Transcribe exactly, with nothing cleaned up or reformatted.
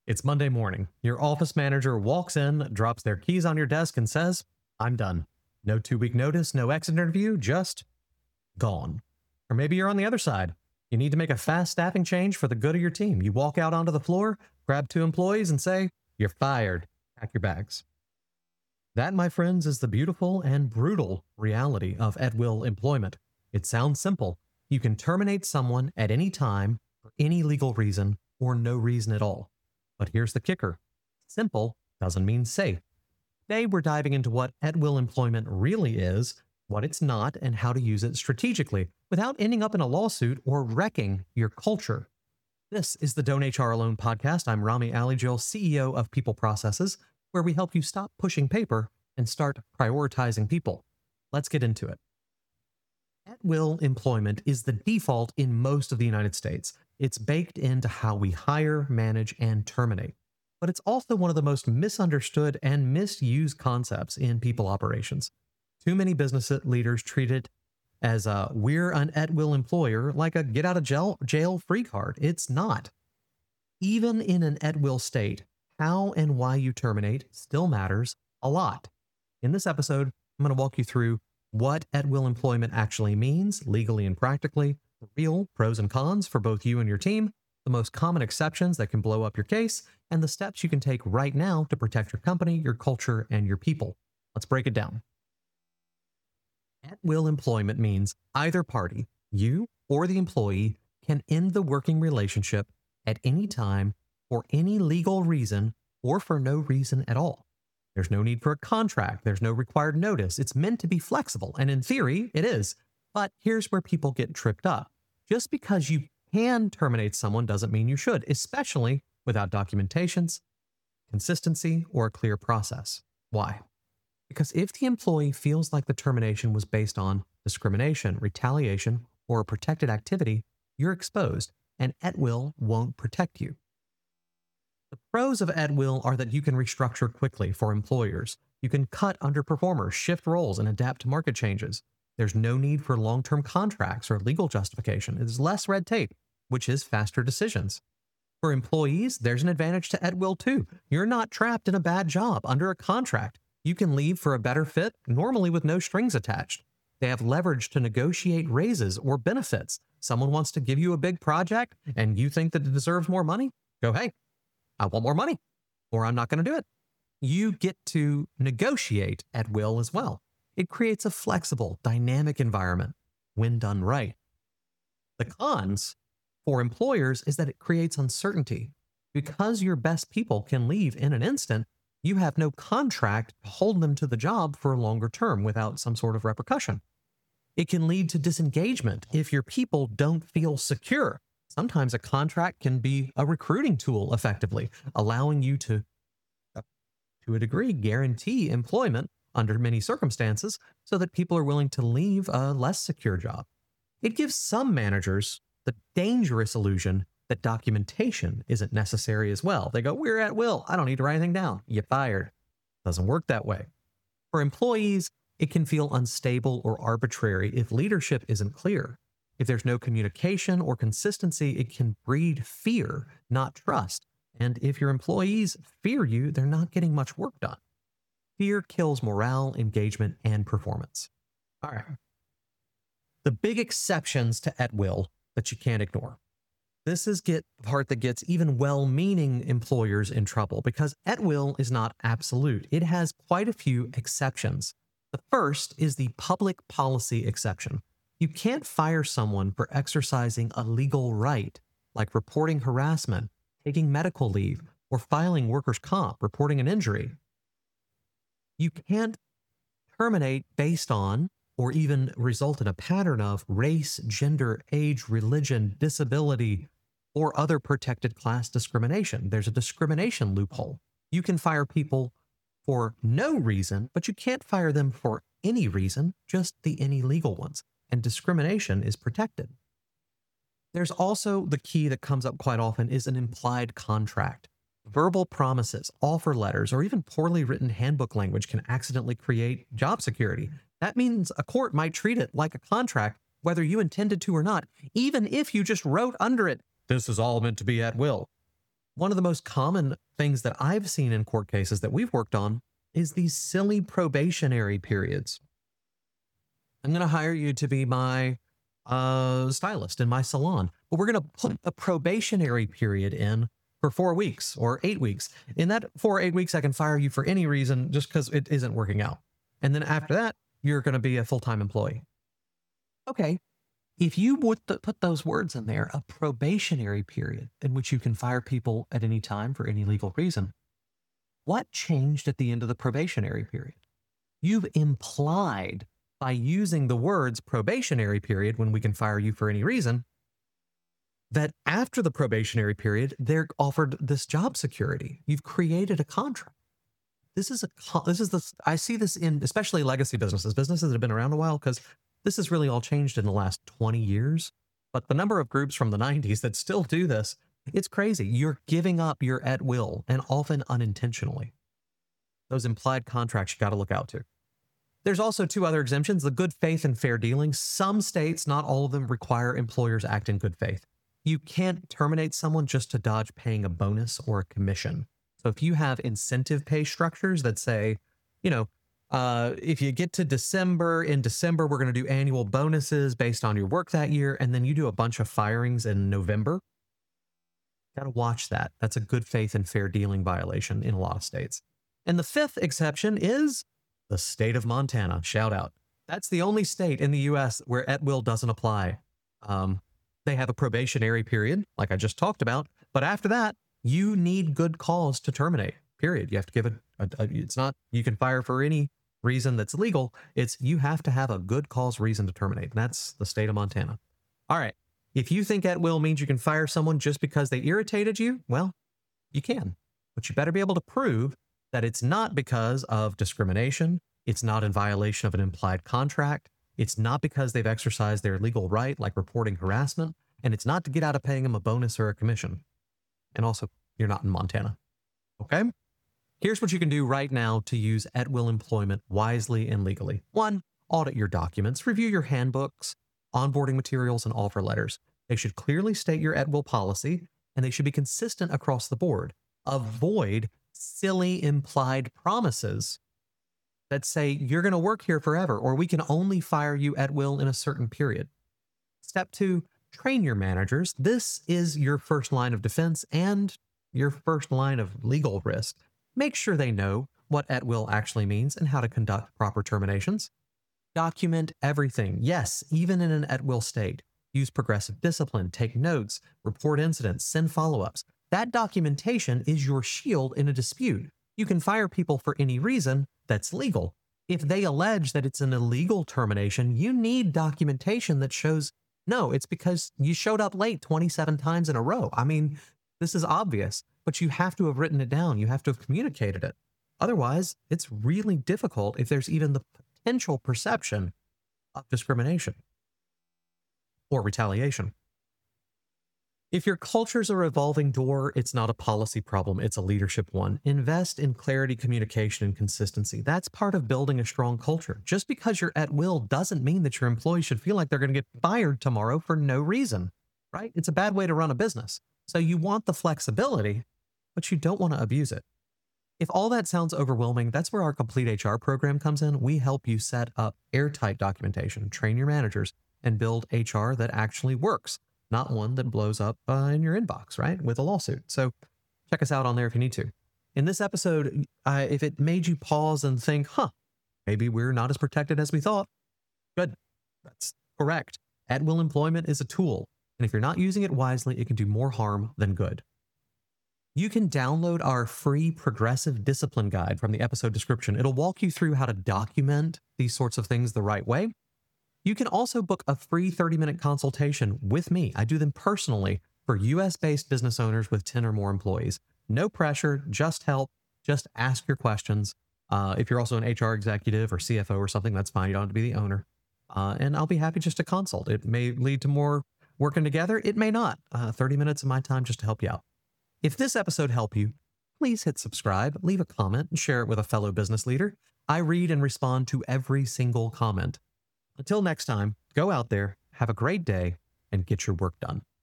It's Monday morning. Your office manager walks in, drops their keys on your desk, and says, I'm done. No two week notice, no exit interview, just gone. Or maybe you're on the other side. You need to make a fast staffing change for the good of your team. You walk out onto the floor, grab two employees, and say, You're fired. Pack your bags. That, my friends, is the beautiful and brutal reality of at-will employment. It sounds simple. You can terminate someone at any time for any legal reason or no reason at all. But here's the kicker. Simple doesn't mean safe. Today, we're diving into what at-will employment really is, what it's not, and how to use it strategically without ending up in a lawsuit or wrecking your culture. This is the Don't H R Alone podcast. I'm Rami Alijil, C E O of People Processes, where we help you stop pushing paper and start prioritizing people. Let's get into it. At-will employment is the default in most of the United States. It's baked into how we hire, manage, and terminate. But it's also one of the most misunderstood and misused concepts in people operations. Too many business leaders treat it as a we're an at-will employer, like a get out of jail, jail free card. It's not. Even in an at-will state, how and why you terminate still matters a lot. In this episode, I'm going to walk you through what at-will employment actually means, legally and practically, the real pros and cons for both you and your team, the most common exceptions that can blow up your case, and the steps you can take right now to protect your company, your culture, and your people. Let's break it down. At-will employment means either party, you or the employee, can end the working relationship at any time for any legal reason or for no reason at all. There's no need for a contract. There's no required notice. It's meant to be flexible, and in theory, it is. But here's where people get tripped up. Just because you can terminate someone doesn't mean you should, especially without documentations, consistency, or a clear process. Why? Because if the employee feels like the termination was based on discrimination, retaliation, or a protected activity, you're exposed, and at-will won't protect you. The pros of at-will are that you can restructure quickly for employers. You can cut underperformers, shift roles, and adapt to market changes. There's no need for long-term contracts or legal justification. There's less red tape, which is faster decisions. For employees, there's an advantage to at-will too. You're not trapped in a bad job under a contract. You can leave for a better fit, normally with no strings attached. They have leverage to negotiate raises or benefits. Someone wants to give you a big project and you think that it deserves more money? Go, hey, I want more money, or I'm not going to do it. You get to negotiate at will as well. It creates a flexible, dynamic environment when done right. The cons for employers is that it creates uncertainty. Because your best people can leave in an instant, you have no contract to hold them to the job for a longer term without some sort of repercussion. It can lead to disengagement if your people don't feel secure. Sometimes a contract can be a recruiting tool effectively, allowing you to, to a degree, guarantee employment under many circumstances so that people are willing to leave a less secure job. It gives some managers the dangerous illusion that documentation isn't necessary as well. They go, we're at will. I don't need to write anything down. You're fired. Doesn't work that way. For employees, it can feel unstable or arbitrary if leadership isn't clear. If there's no communication or consistency, it can breed fear, not trust. And if your employees fear you, they're not getting much work done. Fear kills morale, engagement, and performance. All right. The big exceptions to at-will that you can't ignore. This is get the part that gets even well-meaning employers in trouble because at-will is not absolute. It has quite a few exceptions. The first is the public policy exception. You can't fire someone for exercising a legal right, like reporting harassment, taking medical leave, or filing workers' comp, reporting an injury. You can't terminate based on or even result in a pattern of race, gender, age, religion, disability, or other protected class discrimination. There's a discrimination loophole. You can fire people for no reason, but you can't fire them for any reason, just the any legal ones. And discrimination is protected. There's also the key that comes up quite often is an implied contract. Verbal promises, offer letters, or even poorly written handbook language can accidentally create job security. That means a court might treat it like a contract, whether you intended to or not, even if you just wrote under it, this is all meant to be at will. One of the most common things that I've seen in court cases that we've worked on is these silly probationary periods. I'm going to hire you to be my uh, stylist in my salon, but we're going to put a probationary period in for four weeks or eight weeks. In that four or eight weeks, I can fire you for any reason just because it isn't working out. And then after that, you're going to be a full-time employee. Okay. If you would th- put those words in there, a probationary period in which you can fire people at any time for any legal reason, what changed at the end of the probationary period? You've implied by using the words probationary period when we can fire you for any reason, that after the probationary period, they're offered this job security. You've created a contract. This is a, this is the, I see this in especially legacy businesses, businesses that have been around a while, because this has really all changed in the last twenty years. But the number of groups from the nineties that still do this, it's crazy. You're giving up your at will, and often unintentionally. Those implied contracts you got to look out to. There's also two other exemptions, the good faith and fair dealing. Some states, not all of them, require employers act in good faith. You can't terminate someone just to dodge paying a bonus or a commission. So if you have incentive pay structures that say, you know, uh, if you get to December, in December, we're going to do annual bonuses based on your work that year, and then you do a bunch of firings in November, got to watch that. That's a good faith and fair dealing violation in a lot of states. And the fifth exception is the state of Montana. Shout out. That's the only state in the U S where at will doesn't apply. Um, they have a probationary period, like I just talked about. But after that, you need good cause to terminate, period. You have to give it, a, a, it's not, you can fire for any reason that's legal. It's you have to have a good cause reason to terminate. And that's the state of Montana. All right. If you think at will means you can fire someone just because they irritated you, well, you can. But you better be able to prove that it's not because of discrimination, it's not in violation of an implied contract, it's not because they've exercised their legal right, like reporting harassment, and it's not to get out of paying them a bonus or a commission. And also, you're not in Montana. Okay? Here's what you can do right now to use at-will employment wisely and legally. One, audit your documents, review your handbooks, onboarding materials, and offer letters. They should clearly state your at-will policy, and they should be consistent across the board. Avoid silly implied promises that say you're going to work here forever, or we can only fire you at will in a certain period. Step two, train your managers. This is your first line of defense and your first line of legal risk. Make sure they know what at will actually means and how to conduct proper terminations. Document everything. Yes, even in an at will state. Use progressive discipline, take notes, report incidents, send follow-ups. That documentation is your shield in a dispute. You can fire people for any reason that's legal. If they allege that it's an illegal termination, you need documentation that shows, no, it's because you showed up late twenty-seven times in a row. I mean, this is obvious, but you have to have written it down. You have to have communicated it. Otherwise, it's really difficult if there's even the potential perception of discrimination or retaliation. If your culture's a revolving door, it's not a policy problem, it's a leadership one. Invest in clarity, communication, and consistency. That's part of building a strong culture. Just because you're at will doesn't mean that your employees should feel like they're going to get fired tomorrow for no reason, right? It's a bad way to run a business. So you want the flexibility, but you don't want to abuse it. If all that sounds overwhelming, that's where our Complete H R program comes in. We help you set up airtight documentation, train your managers, and build H R that actually works. Not one that blows up uh, in your inbox, right, with a lawsuit. So check us out on there if you need to. In this episode, uh, if it made you pause and think, huh, maybe we're not as protected as we thought, good. That's correct. At-will employment is a tool, and if you're not using it wisely, it can do more harm than good. You can download our free progressive discipline guide from the episode description. It'll walk you through how to document these sorts of things the right way. You can also book a free thirty-minute consultation with me. I do them personally for U S-based business owners with ten or more employees. No pressure, just help, just ask your questions. Uh, if you're also an H R executive or C F O or something, that's fine. You don't have to be the owner. Uh, and I'll be happy just to consult. It may lead to more working together. It may not. Uh, thirty minutes of my time just to help you out. If this episode helped you, please hit subscribe, leave a comment, and share it with a fellow business leader. I read and respond to every single comment. Until next time, go out there, have a great day, and get your work done.